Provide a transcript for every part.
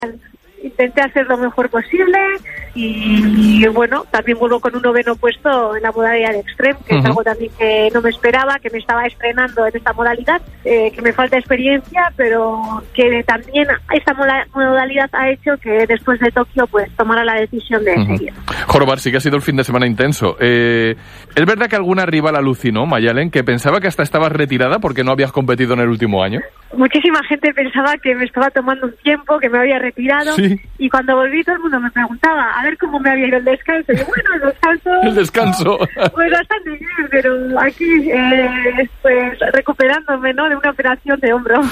intenté hacer lo mejor posible y bueno, también vuelvo con un 9º puesto en la modalidad de Extreme, que es algo también que no me esperaba, que me estaba estrenando en esta modalidad, que me falta experiencia, pero que también esta modalidad ha hecho que después de Tokio pues tomara la decisión de seguir. Jorobar, sí que ha sido el fin de semana intenso. ¿Es verdad que alguna rival alucinó, Mayalen, que pensaba que hasta estabas retirada porque no habías competido en el último año? Muchísima gente pensaba que me estaba tomando un tiempo, que me había retirado. Sí. Y cuando volví todo el mundo me preguntaba a ver cómo me había ido el descanso. Y yo, bueno, el descanso... El descanso. Pues bastante bien, pero aquí pues recuperándome, ¿no?, de una operación de hombro.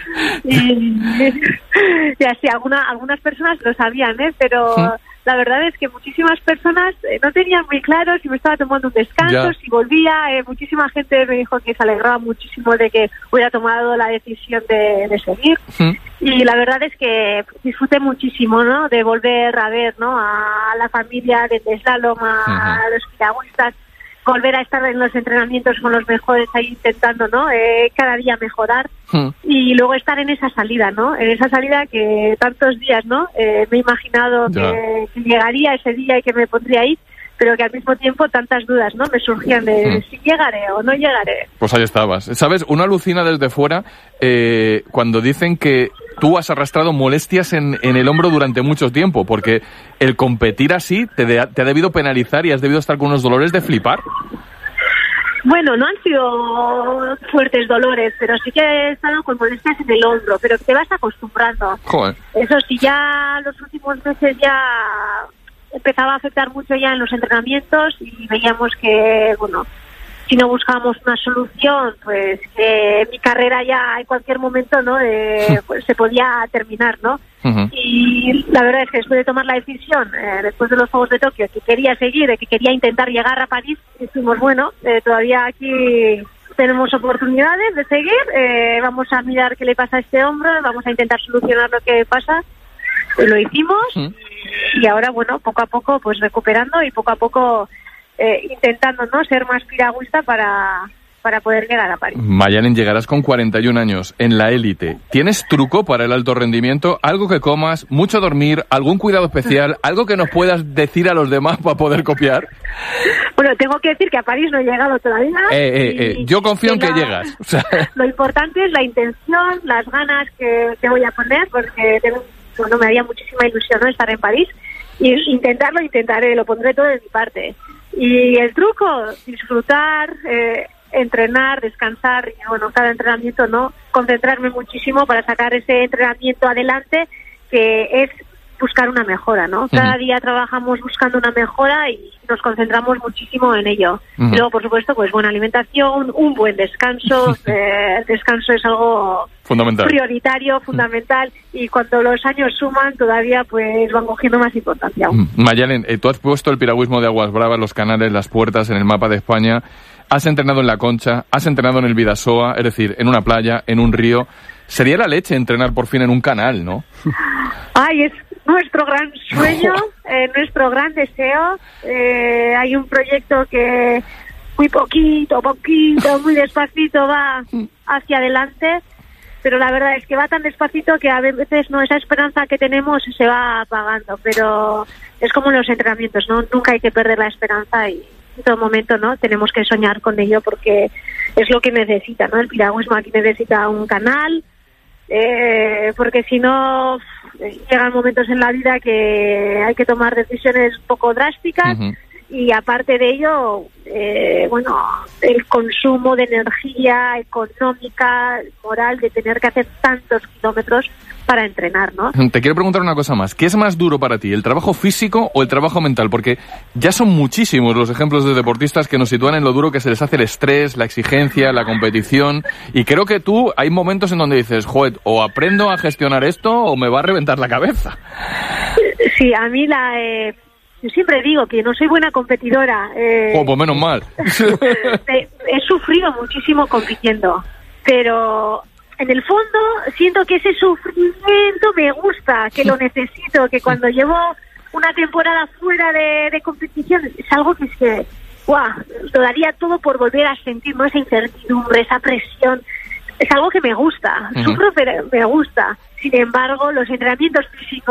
y así, algunas personas lo sabían, pero... La verdad es que muchísimas personas no tenían muy claro si me estaba tomando un descanso, si volvía. Muchísima gente me dijo que se alegraba muchísimo de que hubiera tomado la decisión de seguir. Y la verdad es que disfruté muchísimo, ¿no?, de volver a ver, ¿no?, a la familia de slalom, a los piragüistas, volver a estar en los entrenamientos con los mejores ahí intentando, ¿no?, cada día mejorar. Y luego estar en esa salida, ¿no? En esa salida que tantos días, ¿no? Me he imaginado que llegaría ese día y que me pondría ahí, pero que al mismo tiempo tantas dudas, ¿no?, me surgían de si llegaré o no llegaré. Pues ahí estabas. ¿Sabes? Uno alucina desde fuera cuando dicen que tú has arrastrado molestias en el hombro durante mucho tiempo, porque el competir así te ha debido penalizar y has debido estar con unos dolores de flipar. Bueno, no han sido fuertes dolores, pero sí que he estado con molestias en el hombro, pero te vas acostumbrando. Joder. Eso sí, ya los últimos meses ya empezaba a afectar mucho ya en los entrenamientos y veíamos que, bueno, si no buscábamos una solución, pues mi carrera ya en cualquier momento, ¿no?, pues se podía terminar, ¿no? Y la verdad es que después de tomar la decisión, después de los Juegos de Tokio, que quería seguir, que quería intentar llegar a París, dijimos, bueno, todavía aquí tenemos oportunidades de seguir, vamos a mirar qué le pasa a este hombro, vamos a intentar solucionar lo que pasa. Lo hicimos y ahora, bueno, poco a poco pues recuperando y poco a poco intentando, ¿no?, ser más piragüista para poder llegar a París. Mayalen, llegarás con 41 años en la élite. ¿Tienes truco para el alto rendimiento? ¿Algo que comas? ¿Mucho dormir? ¿Algún cuidado especial? ¿Algo que nos puedas decir a los demás para poder copiar? Bueno, tengo que decir que a París no he llegado todavía. Yo confío en que llegas. O sea... Lo importante es la intención, las ganas que voy a poner, porque me haría muchísima ilusión, ¿no?, estar en París. Y intentarlo, intentaré, lo pondré todo de mi parte. Y el truco, disfrutar, entrenar, descansar, y bueno, cada entrenamiento, ¿no?, concentrarme muchísimo para sacar ese entrenamiento adelante, que es buscar una mejora, ¿no? Cada día trabajamos buscando una mejora y nos concentramos muchísimo en ello. Y luego, por supuesto, pues buena alimentación, un buen descanso. El descanso es algo fundamental, prioritario, fundamental, y cuando los años suman todavía pues van cogiendo más importancia. Mayalen, tú has puesto el piragüismo de Aguas Bravas, los canales, las puertas en el mapa de España. Has entrenado en La Concha, has entrenado en el Bidasoa, es decir, en una playa, en un río. Sería la leche entrenar por fin en un canal, ¿no? Ay, es nuestro gran sueño, nuestro gran deseo. Hay un proyecto que muy poquito, muy despacito va hacia adelante, pero la verdad es que va tan despacito que a veces no, esa esperanza que tenemos se va apagando, pero es como en los entrenamientos, ¿no? Nunca hay que perder la esperanza y en todo momento, ¿no?, tenemos que soñar con ello porque es lo que necesita, ¿no? El piragüismo aquí necesita un canal, porque si no llegan momentos en la vida que hay que tomar decisiones un poco drásticas. Y aparte de ello, bueno, el consumo de energía económica, moral, de tener que hacer tantos kilómetros para entrenar, ¿no? Te quiero preguntar una cosa más. ¿Qué es más duro para ti, el trabajo físico o el trabajo mental? Porque ya son muchísimos los ejemplos de deportistas que nos sitúan en lo duro que se les hace el estrés, la exigencia, la competición. Y creo que tú, hay momentos en donde dices, joder, o aprendo a gestionar esto o me va a reventar la cabeza. Sí, a mí yo siempre digo que no soy buena competidora. Pues menos mal. He sufrido muchísimo compitiendo, pero en el fondo siento que ese sufrimiento me gusta, que lo necesito, que cuando llevo una temporada fuera de competición es algo que es que, lo daría todo por volver a sentir, ¿no?, esa incertidumbre, esa presión. es algo que me gusta, sufro pero me gusta. Sin embargo, los entrenamientos físicos